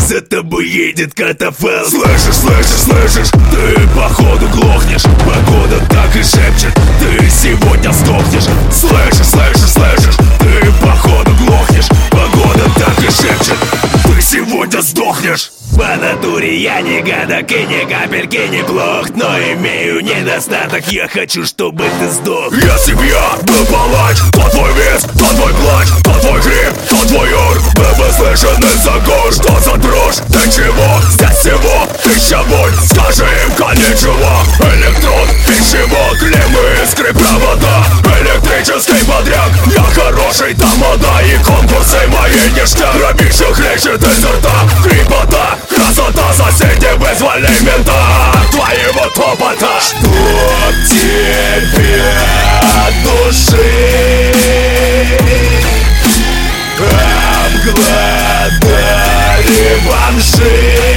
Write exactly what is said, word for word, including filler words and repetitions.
за тобой едет катафалк. Слышишь, слышишь, слышишь, ты походу глохнешь. Погода так и шепчет, ты сегодня сдохнешь. Слышишь, слышишь, слышишь, ты походу глохнешь. Погода так и шепчет, ты сегодня сдохнешь. По натуре я не гадок и ни капельки не плох, но имею недостаток, я хочу, чтобы ты сдох. Я семья, был палач, то твой вес, то твой плач, то твой крик, то твой ор. Мы выслышаны за гор, что за дрожь, ты чего? Здесь всего тысяча вольт, скажи им конечего. Электрон, пищевод, клеммы, искры, провода, электрический подряд. Я хороший тамада и конкурсы мои ништяк. Грабище хлещет изо рта, крепота, красота, соседи, вызвали мента от твоего топота. Чтоб тебе от души обгладали бомжи.